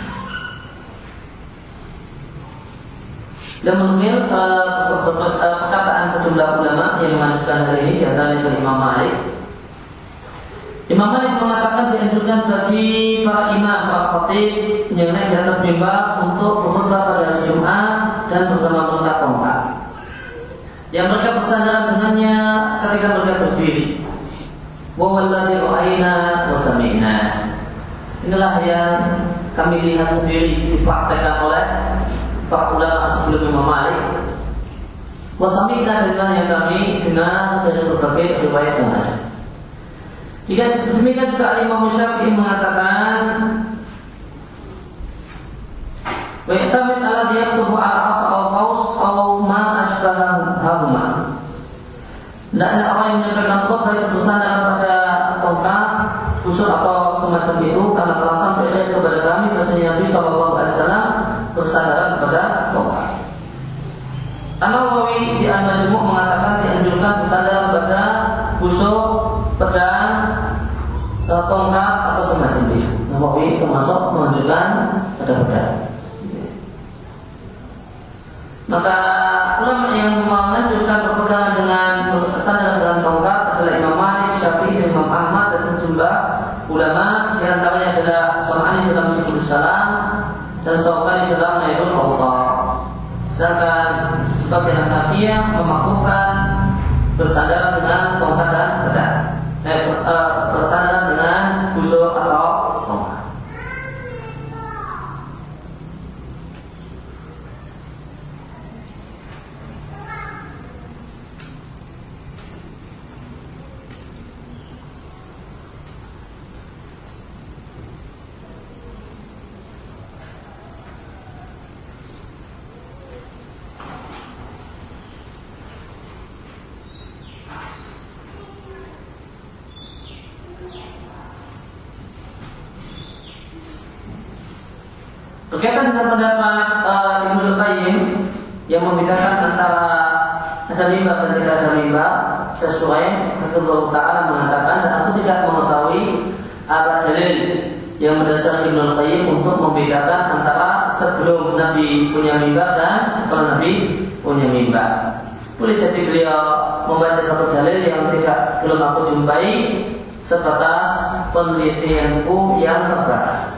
Dan menukil uh, perkataan sejumlah ulama yang mengajukan hal ini, di antaranya Imam Malik. Imam Malik mengatakan dianjurkan bagi para imam, para khatib yang naik di atas mimbar untuk berkhutbah pada hari Jumat dan bersama tongkat-tongkat yang mereka bersandaran dengannya ketika mereka berdiri. Wa wallazi ra'ayna wa sami'na. Inilah yang kami lihat sendiri dipraktekkan oleh para ulama sebelum Imam Malik. Wa sami'na adalah yang kami dengar dari berbagai riwayat yang ada. Jika demikian juga Imam Syafi'i mengatakan wa yatamid ala yaqtubu ala asa aw qaus aw ma asbahahuma. Hendaknya orang yang menyampaikan khutbah itu bersandar pada tongkat, busur atau semacam itu, karena telah sampai ayat kepada kami bahasanya Nabi Shallallahu Alaihi Wasallam bersandar pada tongkat. An-Nawawi di Al-Majmu' mengatakan dianjurkan bersandar pada busur, pedang, tongkat atau semacam itu. Nawawi termasuk menunjukkan pada pedang. Maka ulama yang menganjurkan berpegangan dengan bersandar dengan tongkat adalah Imam Malik, Syafi'i, Imam Ahmad dan sejumlah ulama, di antaranya adalah Sunani dalam Subul Salam dan Syaukani dalam Nailul Awtar. Sedangkan sebagian Hanafiyyah memakruhkan bersandar dengan tongkat dan pedang. Eh, bersandar dengan busur atau tongkat. Berkaitan dengan pendapat uh, Ibnu Qayyim yang membedakan antara ada mimbar dan tidak ada mimbar, sesuai Allah Ta'ala mengatakan, dan aku tidak mengetahui ada dalil yang berdasarkan Ibnu Qayyim untuk membedakan antara sebelum Nabi punya mimbar dan setelah Nabi punya mimbar. Boleh jadi beliau membaca satu dalil yang tidak belum aku jumpai sebatas penelitianku yang terbatas.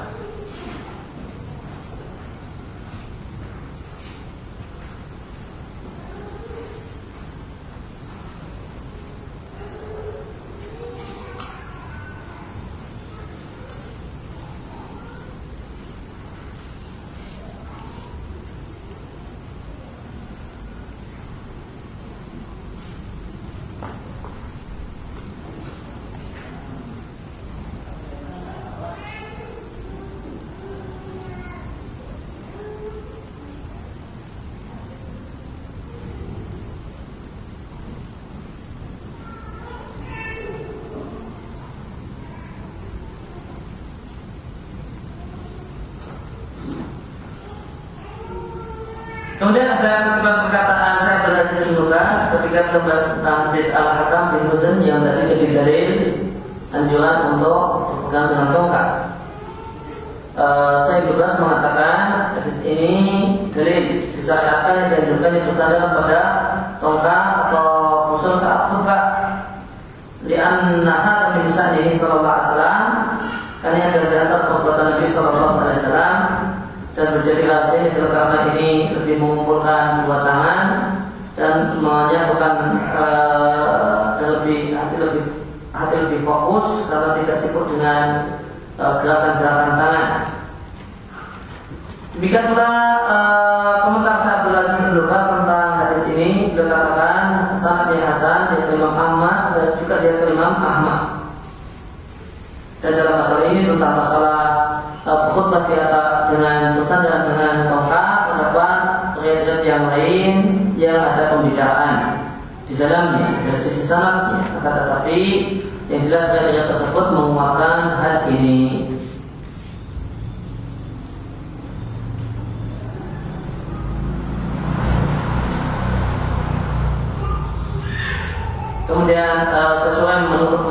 Kemudian ada perkataan saya pada sisi semoga ketika membahas tentang hadis Al-Hakam bin Huzn yang tadi jadi dalil anjuran untuk berpegang dengan tongkat. Uh, saya bebas mengatakan hadis ini dalil disyariatkan yang dianjurkan yang bersandar pada tongkat atau busur saat khutbah. Li'annaha min sa'nihi sallallahu alaihi wasallam, karena ada di antara perbuatan Nabi sallallahu alaihi wasallam. Dan menjadi rahasia itu karena ini lebih mengumpulkan dua tangan dan menyatukan uh, dan lebih hati lebih hati lebih fokus karena tidak sibuk dengan uh, gerakan-gerakan tangan. Demikian pula uh, komentar saya Abdul Aziz bin Lubas tentang hadis ini, beliau katakan sanadnya hasan dari Imam Ahmad dan juga dari Imam Ahmad. Dan dalam masalah ini tentang masalah berkhutbah di atas dengan bersandar dengan tongkat, terdapat riwayat yang lain yang ada pembicaraan di dalamnya dari sisi sanadnya. Akan tetapi yang jelas riwayat tersebut menguatkan hal ini.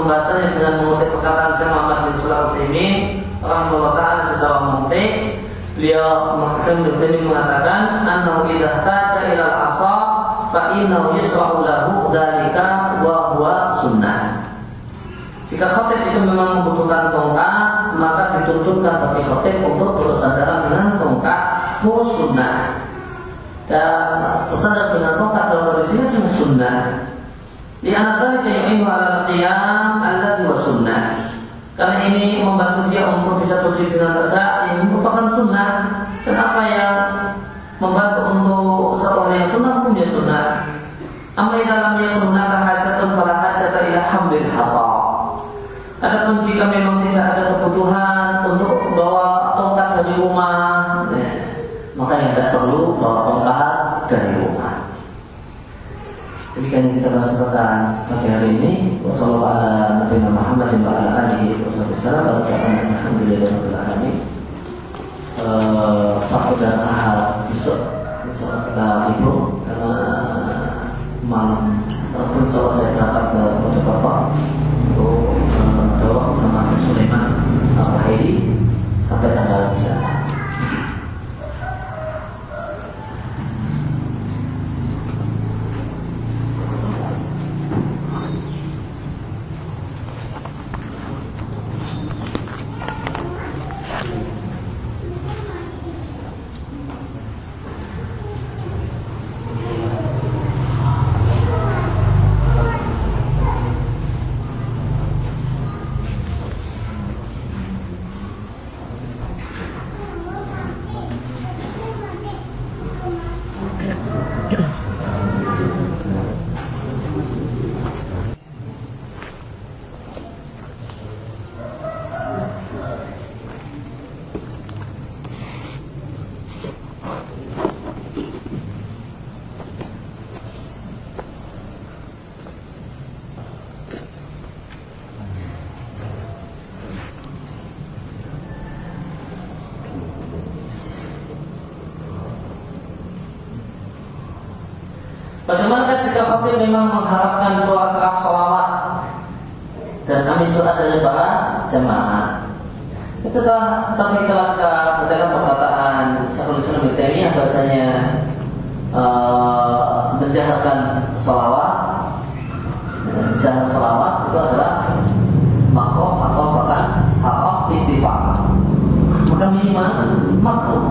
pembahasannya dengan mengutip perkataan Syekh Muhammad bin Shalih Al-Utsaimin rahimahullah taala secara memetik. Beliau mengatakan annahu idza taja ila al-'asa fa innahu yusra'u lahu dzalika wa huwa sunnah. Jika khatib itu memang membutuhkan tongkat, maka dituntutkan bagi khatib untuk bersandar dengan tongkat itu sunnah. Dan bersandar dengan tongkat dalam kondisi itu sunnah. Di antara yang ini adalah qiyam alladhi wa sunnah. Karena ini membantu dia untuk bisa berdiri dengan tegak, ini merupakan sunnah. Dan apa yang membantu untuk seorang yang sunnah punya sunnah. Amma dalam yang menggunakan hajatun fala hajata ila hamlil hasa. Adapun jika memang tidak ada kebutuhan untuk bawa tongkat dari rumah, ya, maka yang tidak perlu bawa tongkat dari rumah. Demikian yang kita bahas tentang pagi hari ini. Wassalamualaikum warahmatullahi wabarakatuh. Alhamdulillah. Sabtu dan Ahad besok besok kita libur karena malam terpun kalau saya berangkat ke Mojokerto untuk berdoa bersama Sulaiman Al-Haidi sampai tanggal tiga. Bagaimana jika khatib memang mengharapkan suara keras sholawat dan amin doa dari para jamaah? Itu telah tadi telah kita bacakan perkataan Syekhul Islam Ibnu Taimiyah bahasanya uh, menjaharkan sholawat, menjaharkan sholawat itu adalah makruh atau bahkan haram ittifaq. Maka minimal makruh.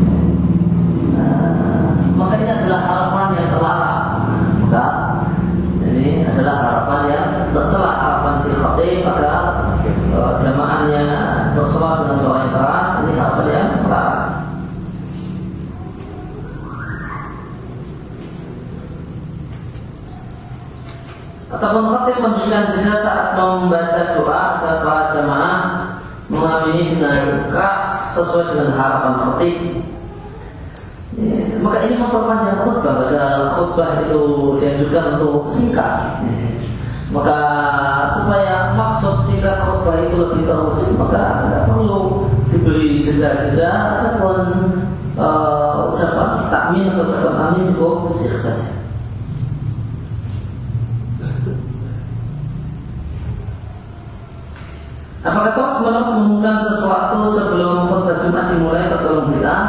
Uh, maka ini adalah harapan yang terlarang. Maka ini adalah harapan yang tercela, harapan si khatib agar uh, jamaahnya bersolat dengan doa yang keras. Ini harapan yang terlarang. Ataupun khatib menunjukkan jeda saat membaca doa agar para jamaah mengamini dengan keras sesuai dengan harapan khatib. Ya, maka ini memperpanjang khutbah. Padahal khutbah itu dianjurkan untuk singkat. Maka supaya maksud singkat khutbah itu lebih terwujud, maka tidak perlu diberi jeda-jeda ataupun uh, ucapan takmin atau ucapan amin cukup singkat saja. Apakah terus menerus mengumumkan sesuatu sebelum khutbah Jumat dimulai tergolong bid'ah?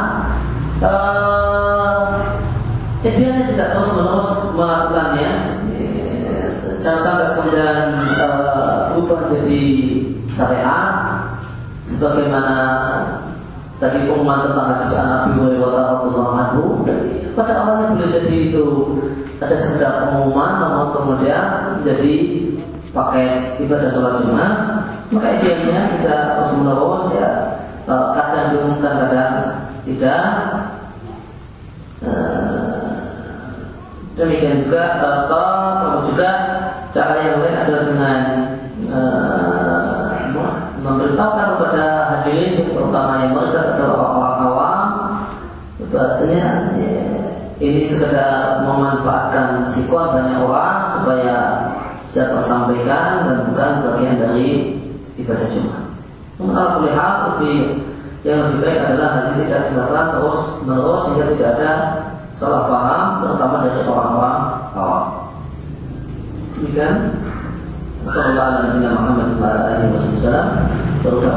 Uh, Idealnya tidak terus menerus melakukannya, jangan sampai kemudian uh, berubah jadi syariat, sebagaimana tadi pengumuman tentang hadis Nabi Hurairah radhiyallahu anhu. Pada awalnya boleh jadi itu ada sekedar pengumuman, namun kemudian menjadi pakai ibadah sholat Jumat. Maka idealnya kita terus menerus ya, uh, kadang diumumkan kadang tidak. Uh, demikian juga atau uh, juga cara yang lain adalah dengan uh, memberitahukan kepada hadirin, terutama yang mereka adalah orang awam, bahasanya ya, ini sekedar memanfaatkan sikon banyak orang supaya bisa tersampaikan dan bukan bagian dari ibadah Jumat. Kalau hal lebih yang lebih baik adalah hal ini tidak dilakukan terus menerus sehingga tidak ada salah paham, terutama dari orang-orang awam. Demikian. Wassalamualaikum warahmatullahi wabarakatuh. wasallam, baru